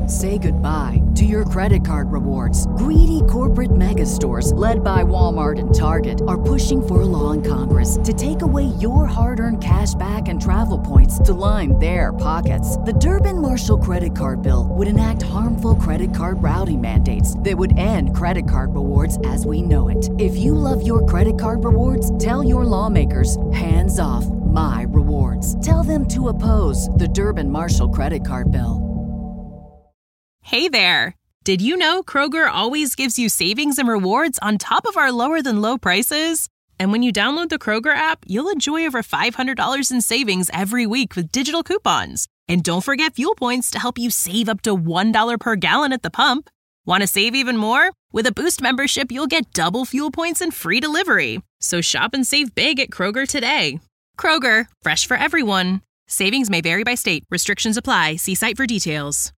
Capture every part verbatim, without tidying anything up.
Say goodbye to your credit card rewards. Greedy corporate mega stores, led by Walmart and Target, are pushing for a law in Congress to take away your hard-earned cash back and travel points to line their pockets. The Durbin-Marshall credit card bill would enact harmful credit card routing mandates that would end credit card rewards as we know it. If you love your credit card rewards, tell your lawmakers, hands off my rewards. Tell them to oppose the Durbin-Marshall credit card bill. Hey there! Did you know Kroger always gives you savings and rewards on top of our lower than low prices? And when you download the Kroger app, you'll enjoy over five hundred dollars in savings every week with digital coupons. And don't forget fuel points to help you save up to one dollar per gallon at the pump. Want to save even more? With a Boost membership, you'll get double fuel points and free delivery. So shop and save big at Kroger today. Kroger, fresh for everyone. Savings may vary by state. Restrictions apply. See site for details.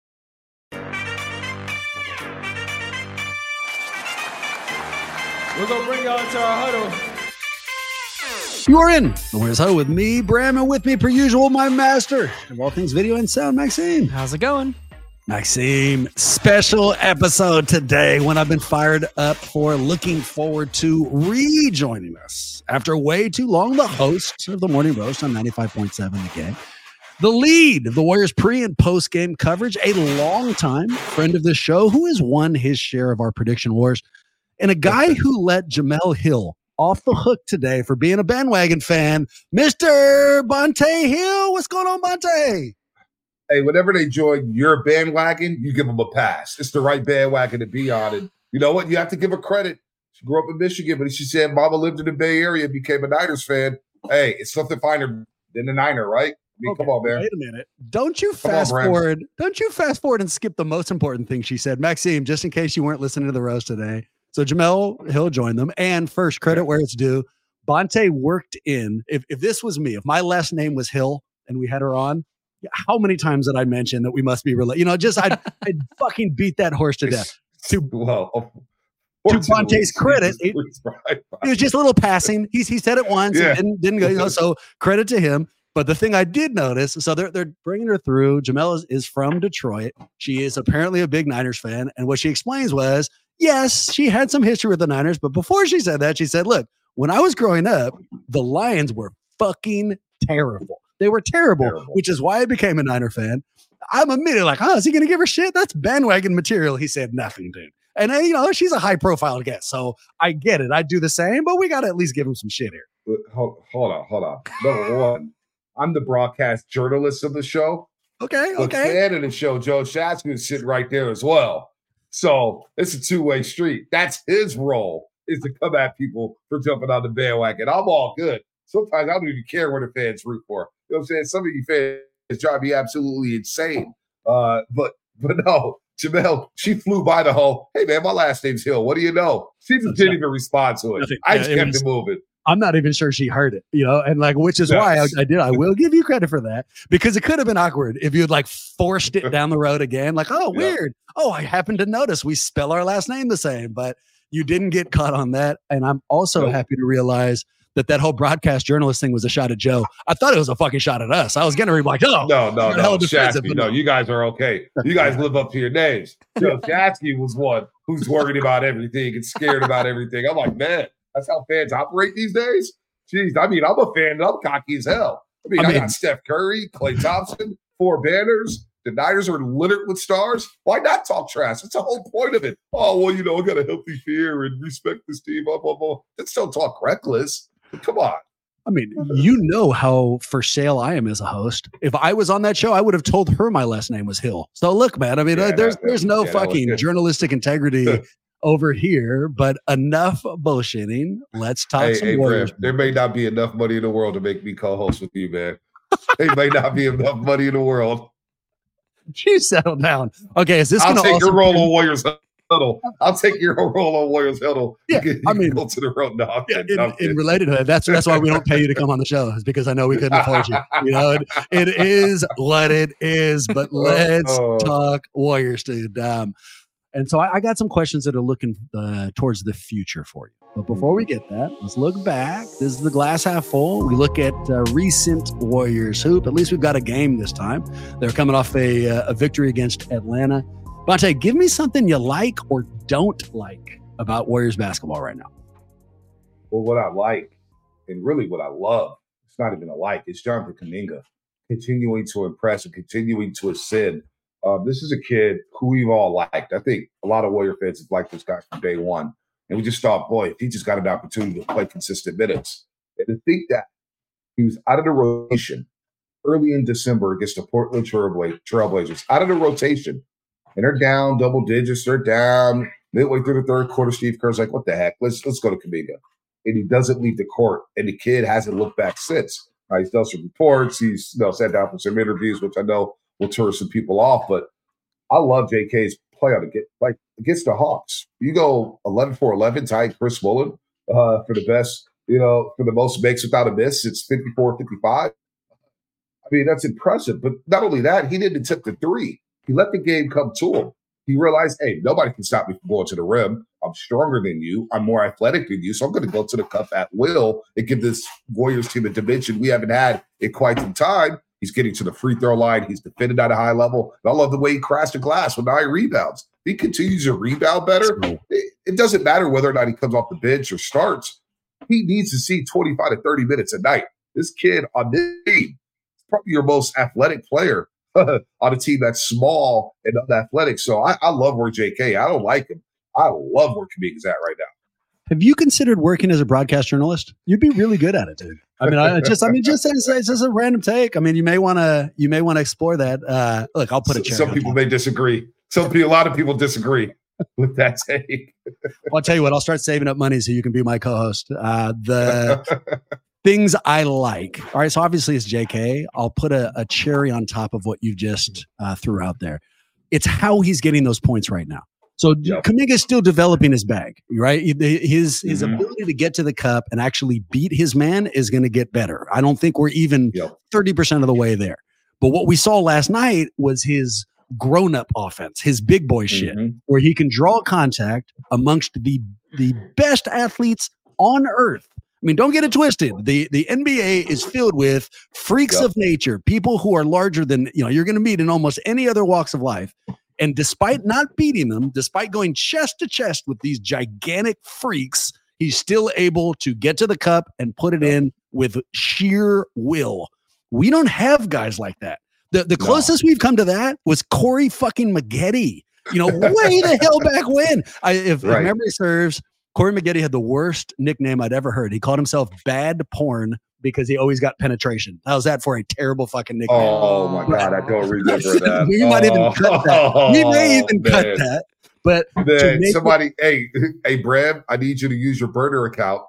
We're going to bring y'all into our huddle. You are in the Warriors Huddle with me, Bram, and with me, per usual, my master of all things video and sound, Maxime. How's it going? Maxime, special episode today, when I've been fired up for, looking forward to rejoining us after way too long, the host of the Morning Roast on ninety-five point seven The Game. The lead of the Warriors pre- and post-game coverage, a longtime friend of the show who has won his share of our prediction wars, and a guy who let Jemele Hill off the hook today for being a bandwagon fan, Mister Bonta Hill. What's going on, Bonta? Hey, whenever they join your bandwagon, you give them a pass. It's the right bandwagon to be on. And you know what? You have to give her credit. She grew up in Michigan, but she said mama lived in the Bay Area and became a Niners fan. Hey, it's something finer than a Niner, right? I mean, Okay, come on, man. Wait a minute. Don't you Come fast on, Brad. forward. Don't you fast forward and skip the most important thing she said. Maxime, just in case you weren't listening to the roast today. So Jemele Hill joined them. And first, credit where it's due. Bonta worked in, if, if this was me, if my last name was Hill and we had her on, how many times did I mention that we must be related? You know, just I'd, I'd fucking beat that horse to death. To, well, to Bonta's credit, it, right, it was just a little passing. He, he said it once Yeah. and didn't, didn't go, you know, so credit to him. But the thing I did notice, so they're, they're bringing her through. Jemele is, is from Detroit. She is apparently a big Niners fan. And what she explains was, yes, she had some history with the Niners. But before she said that, she said, look, when I was growing up, the Lions were fucking terrible. They were terrible, terrible, which is why I became a Niner fan. I'm immediately like, oh, is he going to give her shit? That's bandwagon material. He said nothing, dude. And, uh, you know, she's a high profile guest. So I get it. I'd do the same, but we got to at least give him some shit here. But hold, hold on, hold on. Number one, I'm the broadcast journalist of the show. Okay, The okay. fan of the show, Joe Shatsky, is sitting right there as well. So it's a two-way street. That's his role, is to come at people for jumping on the bandwagon. I'm all good. Sometimes I don't even care what the fans root for. You know what I'm saying? Some of you fans drive me absolutely insane. Uh, but but no, Jemele, she flew by the whole, hey, man, my last name's Hill. What do you know? She just didn't even respond to it. Nothing. I Yeah, just it kept was- it moving. I'm not even sure she heard it, you know, and like, which is Yes. why I, I did. I will give you credit for that, because it could have been awkward if you had like forced it down the road again. Like, oh, Yeah. weird. Oh, I happened to notice we spell our last name the same, but you didn't get caught on that. And I'm also Nope. happy to realize that that whole broadcast journalist thing was a shot at Joe. I thought it was a fucking shot at us. I was getting to be like, oh, No, no, you're hella no. defensive, Shatsky, but no, no. you guys are okay. You guys live up to your names. Joe Shatsky was one who's worried about everything and scared about everything. I'm like, man, that's how fans operate these days? Jeez, I mean, I'm a fan and I'm cocky as hell. I mean, I I, mean- got Steph Curry, Klay Thompson, four banners. The Niners are littered with stars. Why not talk trash? That's the whole point of it. Oh, well, you know, I got a healthy fear and respect this team. Blah, blah, blah. Let's don't talk reckless. Come on. I mean, you know how for sale I am as a host. If I was on that show, I would have told her my last name was Hill. So look, man, I mean, Yeah, uh, there's that- there's no yeah, that was fucking good. journalistic integrity over here, but enough bullshitting. Let's talk Hey, some hey, Warriors. Bram, there may not be enough money in the world to make me co-host with you, man. There may not be enough money in the world. She settled down. Okay, is this I'll going to take also your role on Warriors Huddle. I'll take your role on Warriors Huddle. Yeah, you can, you I can mean- go to the road. No, I'm Yeah, kidding, in, I'm in kidding. related to that, that's that's why we don't pay you to come on the show, is because I know we couldn't afford you. You know, it, it is what it is. But let's Oh. talk Warriors, dude. Um, And so I, I got some questions that are looking uh, towards the future for you. But before we get that, let's look back. This is the glass half full. We look at uh, recent Warriors hoop. At least we've got a game this time. They're coming off a, uh, a victory against Atlanta. Bonta, give me something you like or don't like about Warriors basketball right now. Well, what I like, and really what I love, it's not even a like, it's Jonathan Kuminga continuing to impress and continuing to ascend. Um, this is a kid who we've all liked. I think a lot of Warrior fans have liked this guy from day one. And we just thought, boy, if he just got an opportunity to play consistent minutes. And to think that he was out of the rotation early in December against the Portland Trailbla- Trailblazers, out of the rotation. And they're down double digits. They're down midway through the third quarter. Steve Kerr's like, what the heck? Let's let's go to Kuminga. And he doesn't leave the court. And the kid hasn't looked back since. Uh, he's done some reports. He's you know, sat down for some interviews, which I know will turn some people off. But I love J K's play on it. Like against the Hawks. You go eleven for eleven, tying Chris Woolen uh, for the best, you know, for the most makes without a miss. It's fifty-four fifty-five. I mean, that's impressive. But not only that, he didn't attempt the three. He let the game come to him. He realized, hey, nobody can stop me from going to the rim. I'm stronger than you. I'm more athletic than you. So I'm going to go to the cup at will and give this Warriors team a dimension we haven't had in quite some time. He's getting to the free throw line. He's defended at a high level. And I love the way he crashed the glass with nine rebounds. If he continues to rebound better, it, it doesn't matter whether or not he comes off the bench or starts. He needs to see twenty-five to thirty minutes a night. This kid on this team is probably your most athletic player on a team that's small and unathletic. So I, I love where J K. I don't like him. I love where Kuminga's at right now. Have you considered working as a broadcast journalist? You'd be really good at it, dude. I mean, I just, I mean, just it's, it's just a random take. I mean, you may want to, you may want to explore that. Uh, look, I'll put a chair. Some people may disagree. Some people, a lot of people disagree with that take. Well, I'll tell you what. I'll start saving up money so you can be my co-host. Uh, the things I like. All right, so obviously it's J K. I'll put a, a cherry on top of what you just uh, threw out there. It's how he's getting those points right now. So yep. Kuminga is still developing his bag, right? His his mm-hmm. ability to get to the cup and actually beat his man is going to get better. I don't think we're even yep. thirty percent of the way there. But what we saw last night was his grown-up offense, his big boy shit, mm-hmm. where he can draw contact amongst the the best athletes on earth. I mean, don't get it twisted. The the N B A is filled with freaks yep. of nature, people who are larger than, you know, you're going to meet in almost any other walks of life. And despite not beating them, despite going chest to chest with these gigantic freaks, he's still able to get to the cup and put it in with sheer will. We don't have guys like that. The the closest no. we've come to that was Corey fucking Maggette. You know, way the hell back when. I, if, right. if memory serves, Corey Maggette had the worst nickname I'd ever heard. He called himself Bad Porn because he always got penetration. How's that for a terrible fucking nickname? Oh my God, I don't remember that. We oh, might even cut that. Oh, we may even man. cut that. But man, somebody, it, hey, hey, Brad, I need you to use your burner account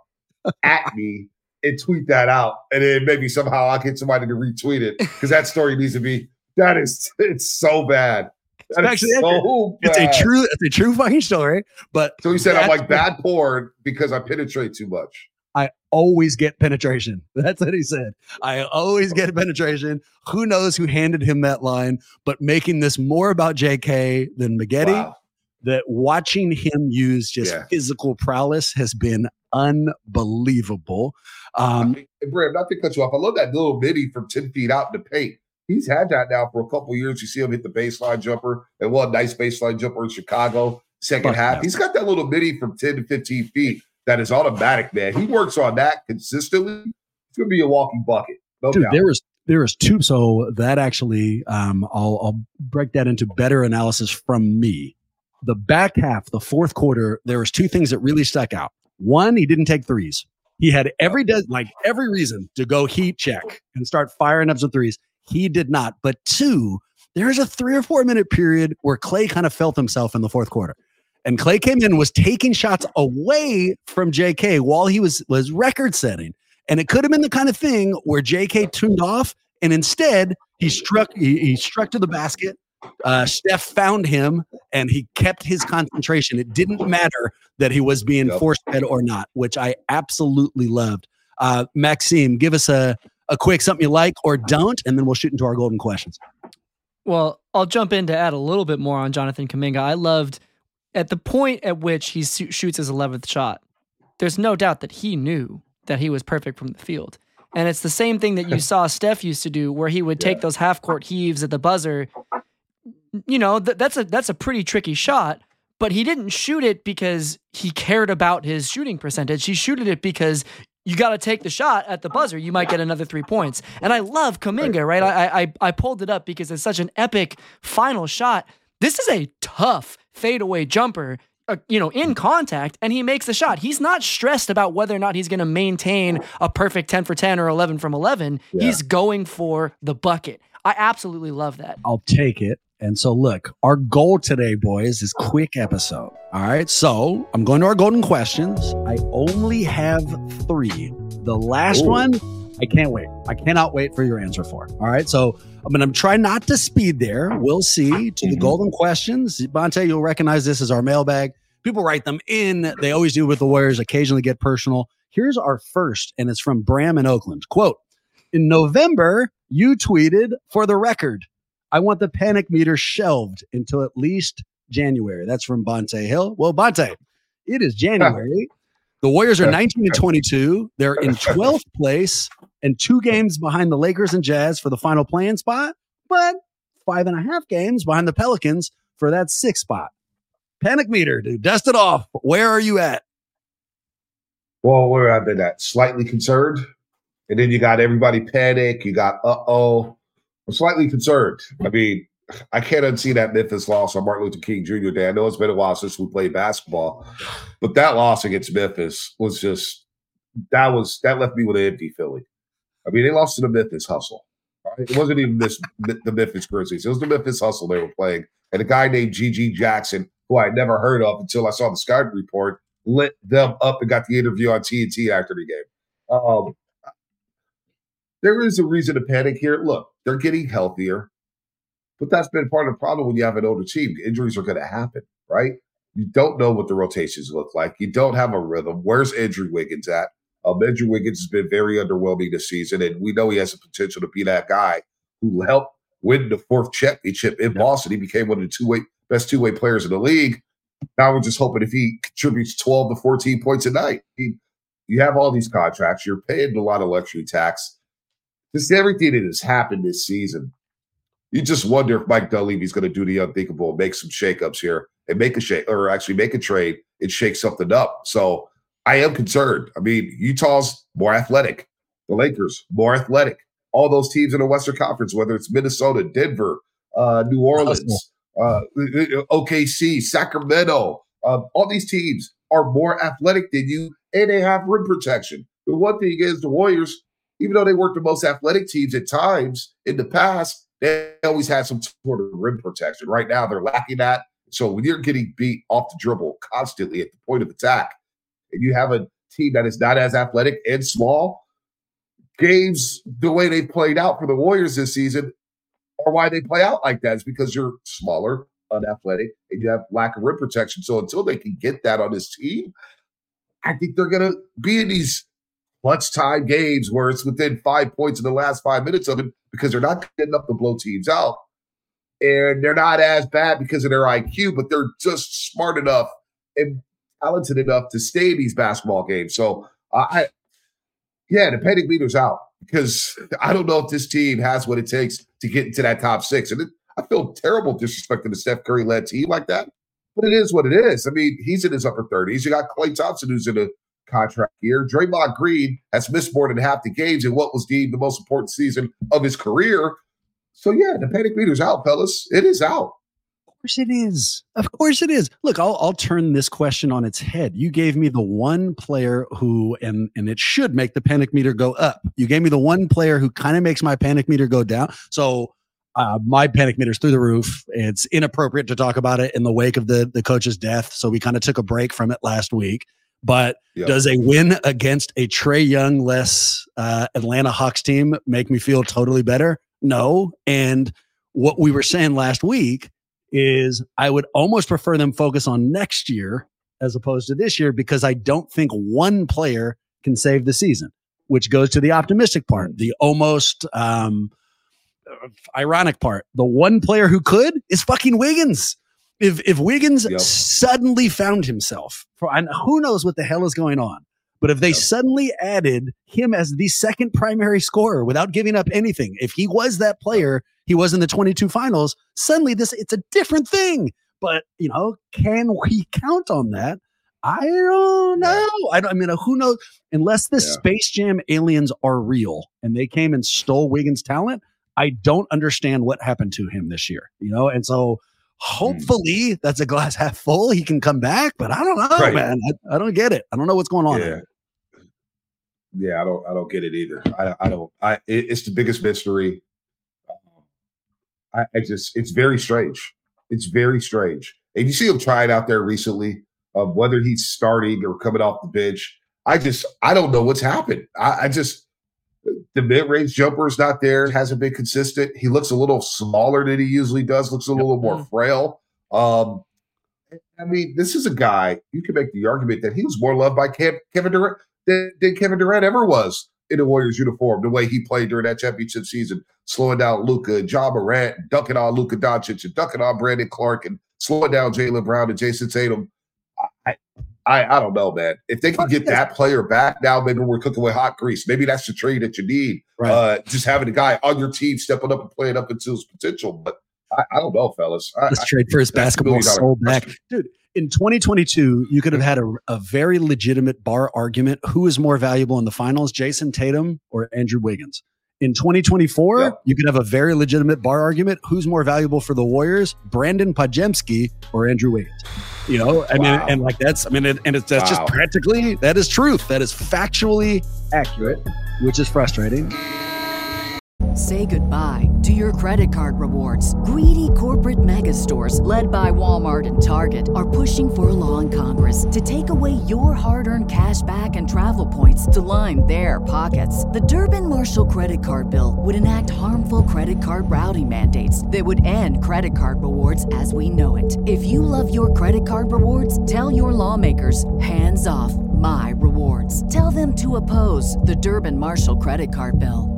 at me and tweet that out, and then maybe somehow I'll get somebody to retweet it because that story needs to be. That is, it's so bad. That Actually, is so it's bad. a true, it's a true fucking story. But so he said, I'm like bad porn because I penetrate too much. I always get penetration. That's what he said. I always get penetration. Who knows who handed him that line, but making this more about J K than Maggette, wow. that watching him use just yeah. physical prowess has been unbelievable. Um, hey, Bram, not to cut you off. I love that little midi from ten feet out in the paint. He's had that now for a couple of years. You see him hit the baseline jumper and one nice baseline jumper in Chicago, second half. Yeah. He's got that little midi from ten to fifteen feet. That is automatic, man. He works on that consistently. It's gonna be a walking bucket. No Dude, doubt. there was there was two. So that actually, um, I'll I'll break that into better analysis from me. The back half, the fourth quarter, there was two things that really stuck out. One, he didn't take threes. He had every de- like every reason to go heat check and start firing up some threes. He did not. But two, there's a three or four minute period where Clay kind of felt himself in the fourth quarter. And Clay came in, was taking shots away from J K while he was, was record setting. And it could have been the kind of thing where J K tuned off and instead he struck, he, he struck to the basket. Uh, Steph found him and he kept his concentration. It didn't matter that he was being yep. force fed or not, which I absolutely loved. Uh, Maxime, give us a, a quick something you like or don't, and then we'll shoot into our golden questions. Well, I'll jump in to add a little bit more on Jonathan Kuminga. I loved at the point at which he su- shoots his eleventh shot, there's no doubt that he knew that he was perfect from the field. And it's the same thing that you saw Steph used to do, where he would take yeah. those half-court heaves at the buzzer. You know, th- that's a that's a pretty tricky shot, but he didn't shoot it because he cared about his shooting percentage. He shooted it because you got to take the shot at the buzzer. You might get another three points. And I love Kuminga, right? I, I I pulled it up because it's such an epic final shot. This is a tough fadeaway jumper, uh, you know, in contact, and he makes the shot. He's not stressed about whether or not he's going to maintain a perfect ten for ten or eleven from eleven. Yeah. He's going for the bucket. I absolutely love that. I'll take it. And so, look, our goal today, boys, is quick episode. All right. So I'm going to our golden questions. I only have three. The last Ooh. one, I can't wait. I cannot wait for your answer for. All right. So I'm going to try not to speed there. We'll see. To the golden questions. Bonta, you'll recognize this as our mailbag. People write them in. They always do with the Warriors, occasionally get personal. Here's our first, and it's from Bram in Oakland. Quote, in November, you tweeted, for the record, I want the panic meter shelved until at least January. That's from Bonte Hill. Well, Bonte, it is January. The Warriors are nineteen and twenty-two. They're in twelfth place and two games behind the Lakers and Jazz for the final play-in spot, but five and a half games behind the Pelicans for that sixth spot. Panic meter, dude. Dust it off. Where are you at? Well, where I've been at, slightly concerned. And then you got everybody panic. You got, uh-oh. I'm slightly concerned. I mean, I can't unsee that Memphis loss on Martin Luther King Junior Day. I know it's been a while since we played basketball, but that loss against Memphis was just, that was, that left me with an empty feeling. I mean, they lost to the Memphis Hustle. Right? It wasn't even this, the Memphis Grizzlies. It was the Memphis Hustle they were playing. And a guy named G G Jackson, who I never heard of until I saw the scouting report, lit them up and got the interview on T N T after the game. Um, there is a reason to panic here. Look, they're getting healthier, but that's been part of the problem when you have an older team. Injuries are going to happen, right? You don't know what the rotations look like. You don't have a rhythm. Where's Andrew Wiggins at? Um, Andrew Wiggins has been very underwhelming this season, and we know he has the potential to be that guy who helped win the fourth championship in Boston. He became one of the two-way best two-way players in the league. Now we're just hoping if he contributes twelve to fourteen points a night. He, you have all these contracts. You're paying a lot of luxury tax. Just everything that has happened this season, you just wonder if Mike Dunleavy's going to do the unthinkable, make some shakeups here and make a shake, or actually make a trade and shake something up. So I am concerned. I mean, Utah's more athletic. The Lakers, more athletic. All those teams in the Western Conference, whether it's Minnesota, Denver, uh, New Orleans, uh, O K C, Sacramento, uh, all these teams are more athletic than you, and they have rim protection. The one thing is the Warriors, even though they weren't the most athletic teams at times in the past, they always had some sort of rim protection. Right now, they're lacking that. So when you're getting beat off the dribble constantly at the point of attack, and you have a team that is not as athletic and small, games, the way they played out for the Warriors this season, or why they play out like that is because you're smaller, unathletic, and you have lack of rim protection. So until they can get that on this team, I think they're going to be in these clutch time games where it's within five points in the last five minutes of it because they're not getting up to blow teams out. And they're not as bad because of their I Q, but they're just smart enough and talented enough to stay in these basketball games. So, uh, I, yeah, the panic meter's out because I don't know if this team has what it takes to get into that top six. And it, I feel terrible disrespecting the Steph Curry-led team like that, but it is what it is. I mean, he's in his upper thirties. You got Klay Thompson who's in a contract year. Draymond Green has missed more than half the games in what was deemed the most important season of his career. So, yeah, the panic meter's out, fellas. It is out. Of course it is. Of course it is. Look, I'll I'll turn this question on its head. You gave me the one player who, and, and it should make the panic meter go up. You gave me the one player who kind of makes my panic meter go down. So uh, my panic meter's through the roof. It's inappropriate to talk about it in the wake of the, the coach's death. So we kind of took a break from it last week. But yep. Does a win against a Trae Young-less uh, Atlanta Hawks team make me feel totally better? No. And what we were saying last week is I would almost prefer them focus on next year as opposed to this year because I don't think one player can save the season, which goes to the optimistic part, the almost um, ironic part. The one player who could is fucking Wiggins. If if Wiggins Yep. suddenly found himself, for and who knows what the hell is going on, but if they Yep. suddenly added him as the second primary scorer without giving up anything, if he was that player he was in the twenty-two finals, suddenly this it's a different thing. But you know, can we count on that? I don't know. I don't. I mean, who knows? Unless the Yeah. Space Jam aliens are real and they came and stole Wiggins' talent, I don't understand what happened to him this year. You know, and so. Hopefully that's a glass half full. He can come back, but I don't know, Right. man. I, I don't get it. I don't know what's going on. Yeah. there. Yeah, I don't I don't get it either. I I don't I it, it's the biggest mystery. Um, I, I just it's very strange. It's very strange. And you see him trying out there recently, of whether he's starting or coming off the bench. I just I don't know what's happened. I, I just the mid-range jumper is not there, hasn't been consistent. He looks a little smaller than he usually does, looks a little more frail. Um, I mean, this is a guy, you can make the argument that he was more loved by Kev- Kevin Durant than, than Kevin Durant ever was in a Warriors uniform, the way he played during that championship season, slowing down Luka and Ja Morant, and dunking on Luka Doncic and dunking on Brandon Clark and slowing down Jaylen Brown and Jason Tatum. I, I, I don't know, man. If they can get that player back, now maybe we're cooking with hot grease. Maybe that's the trade that you need. Right. Uh, just having a guy on your team stepping up and playing up into his potential. But I, I don't know, fellas. I, Let's trade for his that's basketball really not a soul back. question. Dude, in twenty twenty-two, you could have had a, a very legitimate bar argument. Who is more valuable in the finals, Jason Tatum or Andrew Wiggins? In twenty twenty-four, Yeah. you could have a very legitimate bar argument. Who's more valuable for the Warriors, Brandon Pajemski or Andrew Wiggins? You know, I mean, Wow. and like that's, I mean, it, and it's that's Wow. just practically, that is truth. That is factually accurate, which is frustrating. Say goodbye to your credit card rewards. Greedy corporate mega stores, led by Walmart and Target, are pushing for a law in Congress to take away your hard-earned cash back and travel points to line their pockets. The Durbin-Marshall credit card bill would enact harmful credit card routing mandates that would end credit card rewards as we know it. If you love your credit card rewards, tell your lawmakers, hands off my rewards. Tell them to oppose the Durbin-Marshall credit card bill.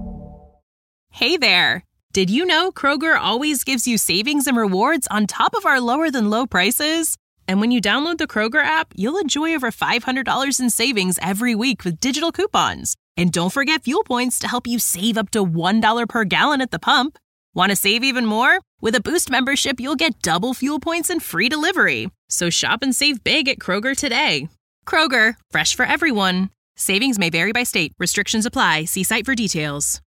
Hey there! Did you know Kroger always gives you savings and rewards on top of our lower than low prices? And when you download the Kroger app, you'll enjoy over five hundred dollars in savings every week with digital coupons. And don't forget fuel points to help you save up to one dollar per gallon at the pump. Want to save even more? With a Boost membership, you'll get double fuel points and free delivery. So shop and save big at Kroger today. Kroger, fresh for everyone. Savings may vary by state. Restrictions apply. See site for details.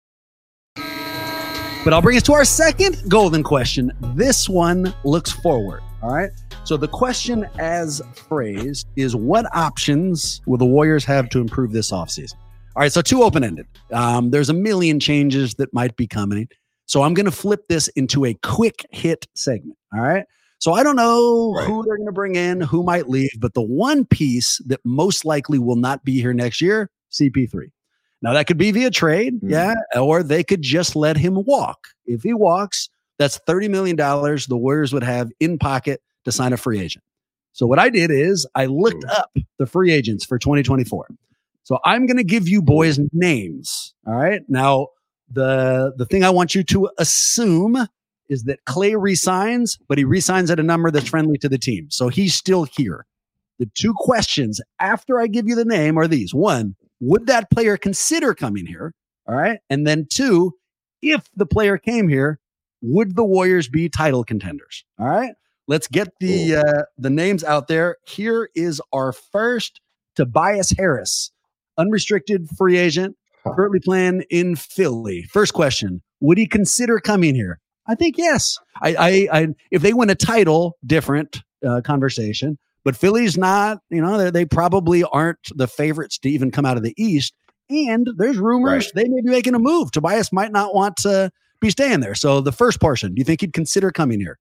But I'll bring us to our second golden question. This one looks forward. All right. So the question as phrased is, what options will the Warriors have to improve this offseason? All right. So two open-ended. Um, there's a million changes that might be coming. So I'm going to flip this into a quick hit segment. All right. So I don't know Right. who they're going to bring in, who might leave, but the one piece that most likely will not be here next year, C P three. Now, that could be via trade, Mhm. yeah, or they could just let him walk. If he walks, that's thirty million dollars the Warriors would have in pocket to sign a free agent. So what I did is I looked Ooh. up the free agents for twenty twenty-four. So I'm going to give you boys names, all right? Now, the, the thing I want you to assume is that Clay resigns, but he resigns at a number that's friendly to the team. So he's still here. The two questions after I give you the name are these. One, would that player consider coming here? All right. And then two, if the player came here, would the Warriors be title contenders? All right. Let's get the uh, the names out there. Here is our first, Tobias Harris, unrestricted free agent, currently playing in Philly. First question, would he consider coming here? I think yes. I, I, I if they win a title, different uh, conversation. But Philly's not, you know, they, they probably aren't the favorites to even come out of the East. And there's rumors Right. they may be making a move. Tobias might not want to be staying there. So the first portion, do you think he'd consider coming here?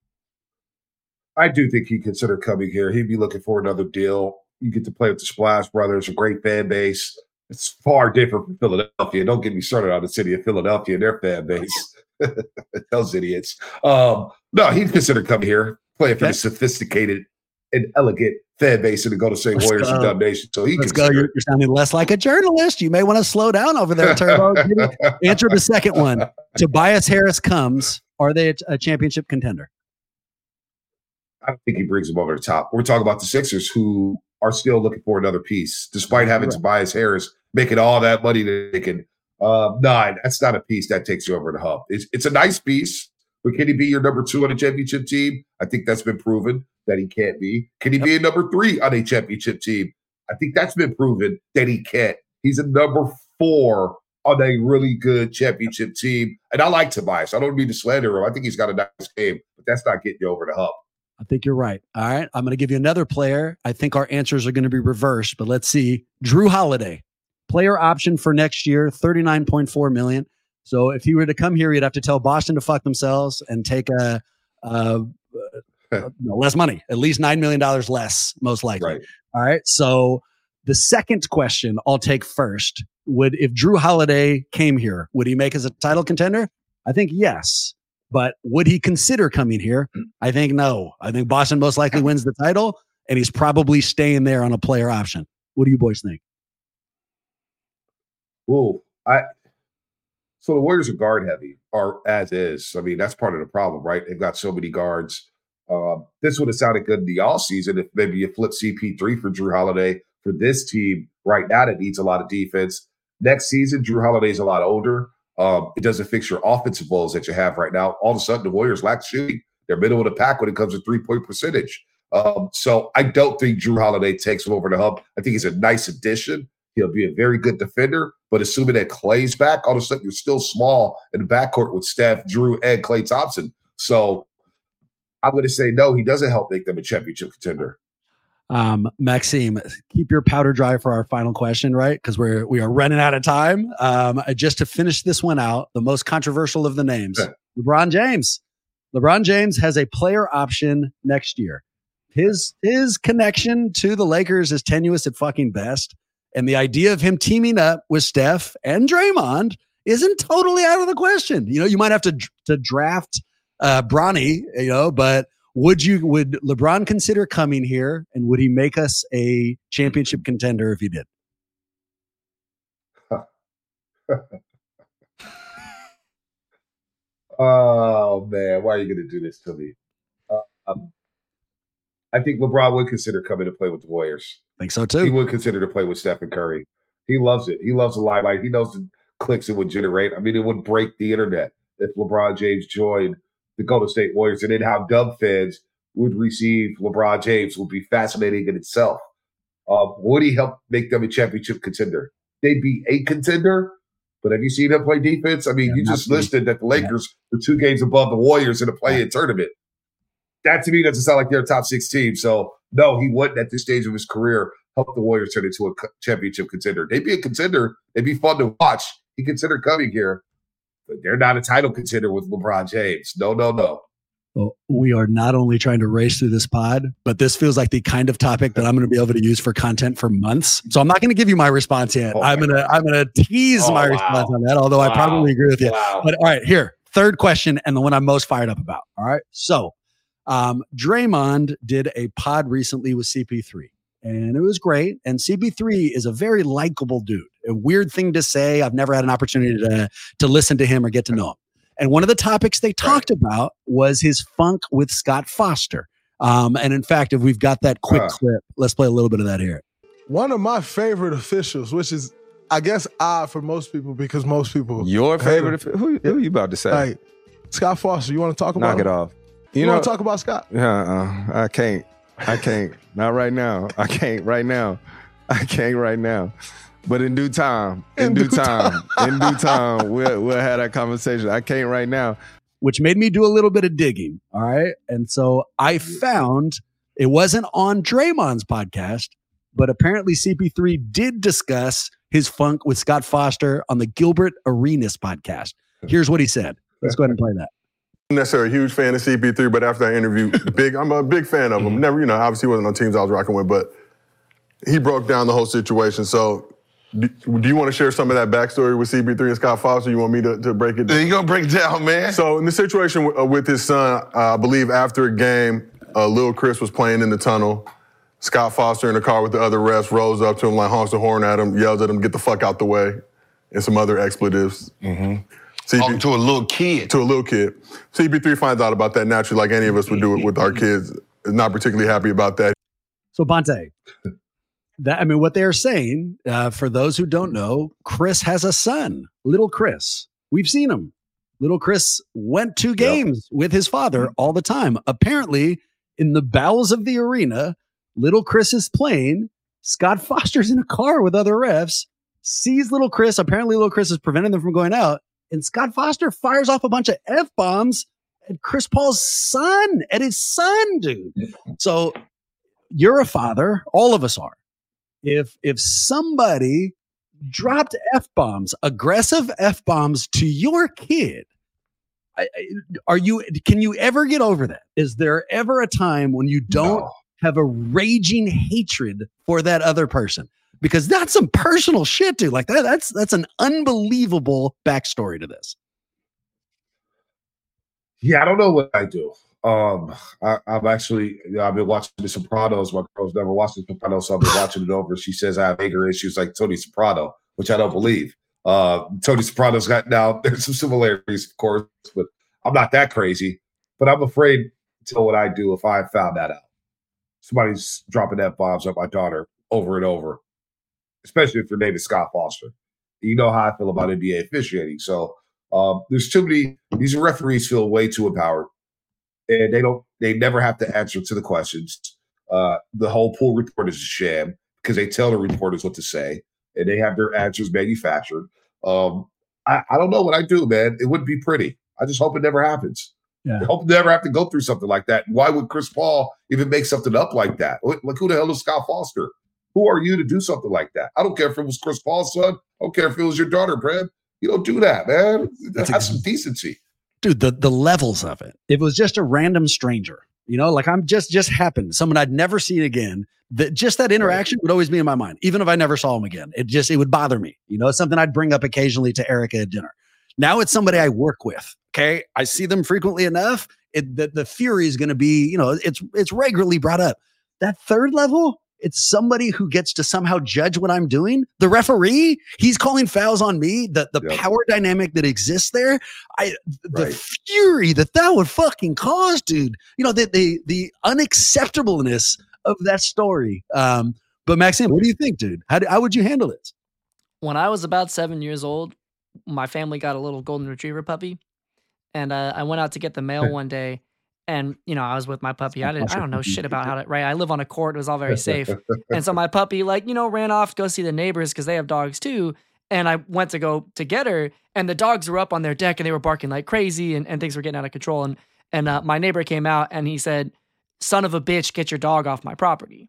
I do think he'd consider coming here. He'd be looking for another deal. You get to play with the Splash Brothers, a great fan base. It's far different from Philadelphia. Don't get me started on the city of Philadelphia and their fan base. Those idiots. Um, no, he'd consider coming here, playing for Okay. the sophisticated and elegant fan base in the Golden State Let's Warriors go. and Dub Nation. So he Let's go. consider You're, you're sounding less like a journalist. You may want to slow down over there, Turbo. Answer the second one. Tobias Harris comes. Are they a, a championship contender? I don't think he brings them over the top. We're talking about the Sixers, who are still looking for another piece, despite having right. Tobias Harris making all that money that they can. Uh, no, that's not a piece that takes you over the hump. It's, it's a nice piece, but can he be your number two on a championship team? I think that's been proven that he can't be. Can he yep. be a number three on a championship team? I think that's been proven that he can't. He's a number four on a really good championship team. And I like Tobias. I don't mean to slander him. I think he's got a nice game, but that's not getting you over the hump. I think you're right. All right. I'm going to give you another player. I think our answers are going to be reversed, but let's see. Drew Holiday, player option for next year, thirty-nine point four million dollars. So if he were to come here, he'd have to tell Boston to fuck themselves and take a, a, a no, less money, at least nine million dollars less, most likely. Right. All right. So the second question I'll take first would, if Drew Holiday came here, would he make us a title contender? I think yes. But would he consider coming here? I think no. I think Boston most likely wins the title, and he's probably staying there on a player option. What do you boys think? Well, I so the Warriors are guard heavy, or as is. I mean, that's part of the problem, right? They've got so many guards. Um, this would have sounded good in the offseason if maybe you flip C P three for Drew Holiday for this team right now that needs a lot of defense. Next season, Drew Holiday's a lot older. Um, it doesn't fix your offensive goals that you have right now. All of a sudden, the Warriors lack shooting. They're middle of the pack when it comes to three-point percentage. Um, so I don't think Drew Holiday takes him over the hump. I think he's a nice addition. He'll be a very good defender. But assuming that Klay's back, all of a sudden you're still small in the backcourt with Steph, Drew, and Klay Thompson. So I'm going to say no, he doesn't help make them a championship contender. Um, Maxime, keep your powder dry for our final question, right? Because we're we are running out of time. Um, just to finish this one out, the most controversial of the names, yeah. LeBron James. LeBron James has a player option next year. His his connection to the Lakers is tenuous at fucking best, and the idea of him teaming up with Steph and Draymond isn't totally out of the question. You know, you might have to to draft uh, Bronny, you know, but. Would you would LeBron consider coming here, and would he make us a championship contender if he did? Oh man, why are you going to do this to me? Uh, um, I think LeBron would consider coming to play with the Warriors. I think so too. He would consider to play with Stephen Curry. He loves it. He loves the limelight. He knows the clicks it would generate. I mean, it would break the internet if LeBron James joined the Golden State Warriors, and then how Dub fans would receive LeBron James would be fascinating in itself. Um, would he help make them a championship contender? They'd be a contender, but have you seen him play defense? I mean, yeah, you just listed that the Lakers yeah. were two games above the Warriors in a play-in yeah. tournament. That to me doesn't sound like they're a top six team. So no, he wouldn't at this stage of his career help the Warriors turn into a championship contender. They'd be a contender. They'd be fun to watch. He considered coming here. But they're not a title contender with LeBron James. No, no, no. Well, we are not only trying to race through this pod, but this feels like the kind of topic that I'm going to be able to use for content for months. So I'm not going to give you my response yet. Oh I'm going to I'm going to tease oh, my wow. response on that, although wow. I probably agree with you. Wow. But all right, here, third question, and the one I'm most fired up about. All right. So um, Draymond did a pod recently with C P three. And it was great. And C P three is a very likable dude. A weird thing to say. I've never had an opportunity to, to listen to him or get to know him. And one of the topics they talked about was his funk with Scott Foster. Um, and in fact, if we've got that quick uh, clip, let's play a little bit of that here. One of my favorite officials, which is, I guess, odd for most people because most people. Your favorite? Who, who are you about to say? Like, Scott Foster. You want to talk about Knock him? it off. You, you know, want to talk about Scott? Yeah, uh, I can't. I can't. Not right now. I can't right now. I can't right now. But in due time, in, in due, due time, time. in due time, we'll, we'll have that conversation. I can't right now. Which made me do a little bit of digging. All right. And so I found it wasn't on Draymond's podcast, but apparently C P three did discuss his funk with Scott Foster on the Gilbert Arenas podcast. Here's what he said. Let's go ahead and play that. I'm not necessarily a huge fan of C P three, but after that interview, big, I'm a big fan of him. Never, you know, obviously wasn't on teams I was rocking with, but he broke down the whole situation. So do, do you want to share some of that backstory with C P three and Scott Foster? You want me to, to break it down? You gonna break it down, man? So in the situation w- with his son, uh, I believe after a game, uh, Lil Chris was playing in the tunnel. Scott Foster in the car with the other refs rolls up to him, like honks the horn at him, yells at him, get the fuck out the way, and some other expletives. Mm-hmm. C P- Talking to a little kid. To a little kid. C P three finds out about that naturally, like any of us would do it with our kids. is not particularly happy about that. So Bonte, that I mean, what they're saying, uh, for those who don't know, Chris has a son, little Chris. We've seen him. Little Chris went to games yep. with his father all the time. Apparently, in the bowels of the arena, little Chris is playing. Scott Foster's in a car with other refs, sees little Chris. Apparently, little Chris is preventing them from going out. And Scott Foster fires off a bunch of F-bombs at Chris Paul's son, at his son, dude. So you're a father. All of us are. If if somebody dropped F-bombs, aggressive F-bombs to your kid, I, I, are you? Can you ever get over that? Is there ever a time when you don't no. have a raging hatred for that other person? Because that's some personal shit, dude. Like that, that's that's an unbelievable backstory to this. Yeah, I don't know what I do. Um, I, I've actually, you know, I've been watching The Sopranos. My girl's never watched The Sopranos, so I've been watching it over. She says I have anger issues like Tony Soprano, which I don't believe. Uh, Tony Soprano's got now. There's some similarities, of course, but I'm not that crazy. But I'm afraid to know what I do if I found that out. Somebody's dropping F-bombs at my daughter over and over, especially if your name is Scott Foster. You know how I feel about N B A officiating. So um, there's too many. These referees feel way too empowered. And they don't, they never have to answer to the questions. Uh, the whole pool report is a sham because they tell the reporters what to say and they have their answers manufactured. Um, I, I don't know what I do, man. It wouldn't be pretty. I just hope it never happens. Yeah. I hope never have to go through something like that. Why would Chris Paul even make something up like that? Like, who the hell is Scott Foster? Who are you to do something like that? I don't care if it was Chris Paul's son. I don't care if it was your daughter, Brad. You don't do that, man. That's Have some decency. Dude, the, the levels of it. If it was just a random stranger, you know, like I'm just, just happened, someone I'd never seen again, that just that interaction would always be in my mind. Even if I never saw him again, it just, it would bother me. You know, it's something I'd bring up occasionally to Erica at dinner. Now it's somebody I work with. Okay. I see them frequently enough. It, the, the fury is going to be, you know, it's, it's regularly brought up. That third level, it's somebody who gets to somehow judge what I'm doing. The referee, he's calling fouls on me. The the yep. power dynamic that exists there, I the right. fury that that would fucking cause, dude. You know, the the the unacceptableness of that story. Um, but Maxime, what do you think, dude? How do, how would you handle it? When I was about seven years old, my family got a little golden retriever puppy, and uh, I went out to get the mail one day. And, you know, I was with my puppy. I didn't, I don't know shit about how to, right? I live on a court. It was all very safe. And so my puppy, like, you know, ran off to go see the neighbors because they have dogs too. And I went to go to get her, and the dogs were up on their deck and they were barking like crazy, and, and things were getting out of control. And, and uh, my neighbor came out and he said, "Son of a bitch, get your dog off my property."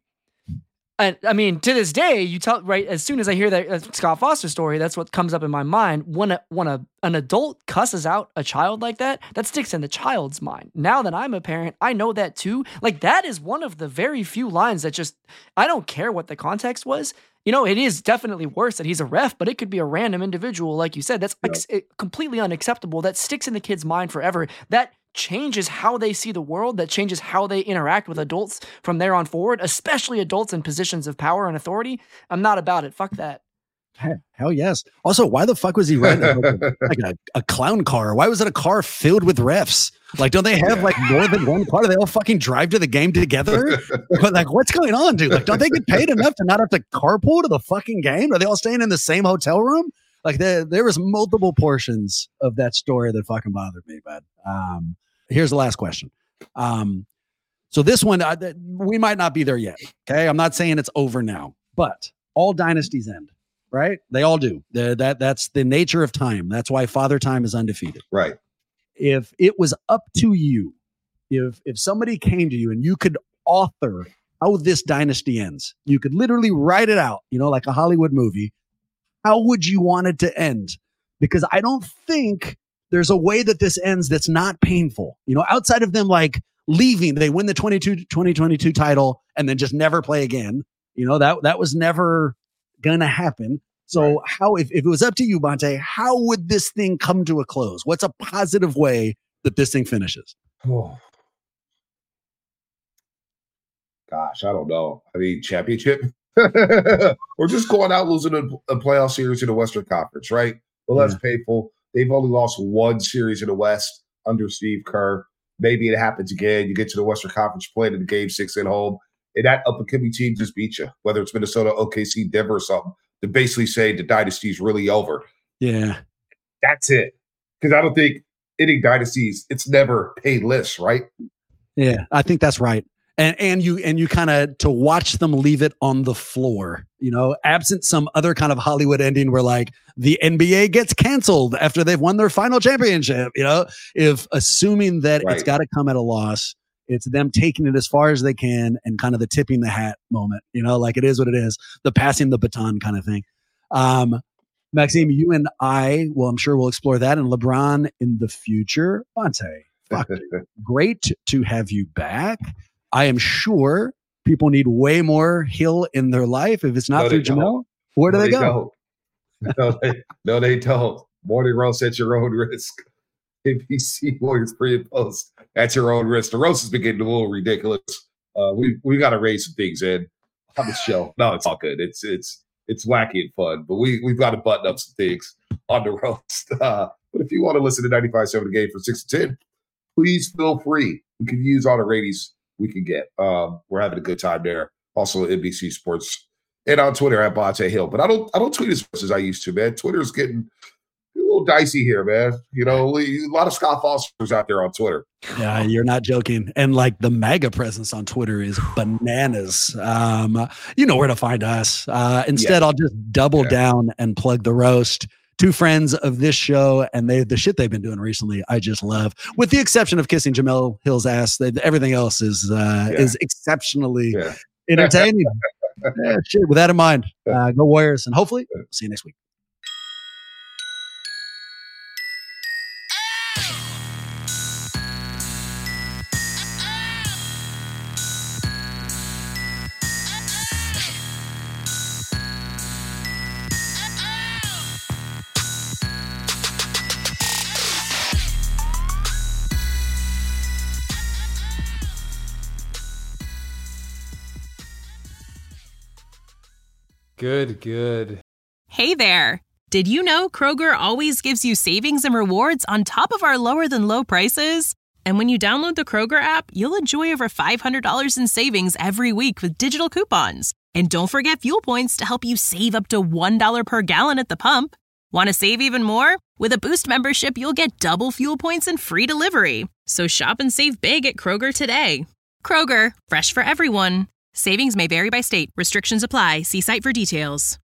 And I mean, to this day, you tell, right, as soon as I hear that uh, Scott Foster story, that's what comes up in my mind. When a, when a, an adult cusses out a child like that, that sticks in the child's mind. Now that I'm a parent, I know that too. Like, that is one of the very few lines that just, I don't care what the context was. You know, it is definitely worse that he's a ref, but it could be a random individual, like you said. That's yeah. ex- completely unacceptable. That sticks in the kid's mind forever. That changes how they see the world, that changes how they interact with adults from there on forward, especially adults in positions of power and authority. I'm not about it. Fuck that. Hell yes. Also, why the fuck was he riding like a, a clown car? Why was it a car filled with refs? Like, don't they have yeah. like more than one car? Do they all fucking drive to the game together? But like, what's going on, dude? Like, don't they get paid enough to not have to carpool to the fucking game? Are they all staying in the same hotel room? Like, there, there was multiple portions of that story that fucking bothered me. But um, here's the last question. Um, so this one, uh, we might not be there yet. Okay, I'm not saying it's over now, but all dynasties end. Right? They all do. They're, that That's the nature of time. That's why Father Time is undefeated. Right. If it was up to you, if if somebody came to you and you could author how this dynasty ends, you could literally write it out, you know, like a Hollywood movie, how would you want it to end? Because I don't think there's a way that this ends that's not painful. You know, outside of them like leaving, they win the twenty-two twenty twenty-two title and then just never play again. You know, that that was never gonna happen. So right. how, if, if it was up to you, Bonte, how would this thing come to a close? What's a positive way that this thing finishes? Oh. Gosh, I don't know. I mean, championship? Or just going out losing a, a playoff series in the Western Conference, right? Well, that's yeah. painful. They've only lost one series in the West under Steve Kerr. maybe it happens again. You get to the Western Conference, playing in the game six at home, and that up-and-coming team just beat you, whether it's Minnesota, O K C, Denver, or something, to basically say the dynasty's really over. Yeah. That's it. Because I don't think any dynasties, it's never painless, right? Yeah, I think that's right. And and you and you kind of to watch them leave it on the floor, you know, absent some other kind of Hollywood ending where like the N B A gets canceled after they've won their final championship, you know, if assuming that Right. it's got to come at a loss, it's them taking it as far as they can and kind of the tipping the hat moment, you know, like it is what it is, the passing the baton kind of thing. Um, Maxime, you and I, well, I'm sure we'll explore that and LeBron in the future. Bonte, fuck, great to have you back. I am sure people need way more Hill in their life. If it's not No, through they don't. Jamel, where do No, they go? don't. No, they, no, they don't. Morning roast at your own risk. A B C Warriors pre and post at your own risk. The roast has been getting a little ridiculous. Uh, we we got to raise some things in on the show. No, it's all good. It's it's it's wacky and fun, but we we've got to button up some things on the roast. Uh, but if you want to listen to ninety-five point seven The Game from six to ten, please feel free. We can use all the ratings we can get. Um, we're having a good time there. Also, N B C Sports and on Twitter at Bonte Hill. But I don't I don't tweet as much as I used to, man. Twitter's getting a little dicey here, man. You know, a lot of Scott Fosters out there on Twitter. Yeah, you're not joking. And like the MAGA presence on Twitter is bananas. Um, you know where to find us. Uh, instead, Yeah. I'll just double Yeah. down and plug the roast. Two friends of this show, and they the shit they've been doing recently, I just love. With the exception of kissing Jamel Hill's ass, they, everything else is uh, Yeah. is exceptionally Yeah. entertaining. Yeah, shit, with that in mind, uh, go Warriors, and hopefully we'll see you next week. Good, good. Hey there. Did you know Kroger always gives you savings and rewards on top of our lower than low prices? And when you download the Kroger app, you'll enjoy over five hundred dollars in savings every week with digital coupons. And don't forget fuel points to help you save up to one dollar per gallon at the pump. Want to save even more? With a Boost membership, you'll get double fuel points and free delivery. So shop and save big at Kroger today. Kroger, fresh for everyone. Savings may vary by state. Restrictions apply. See site for details.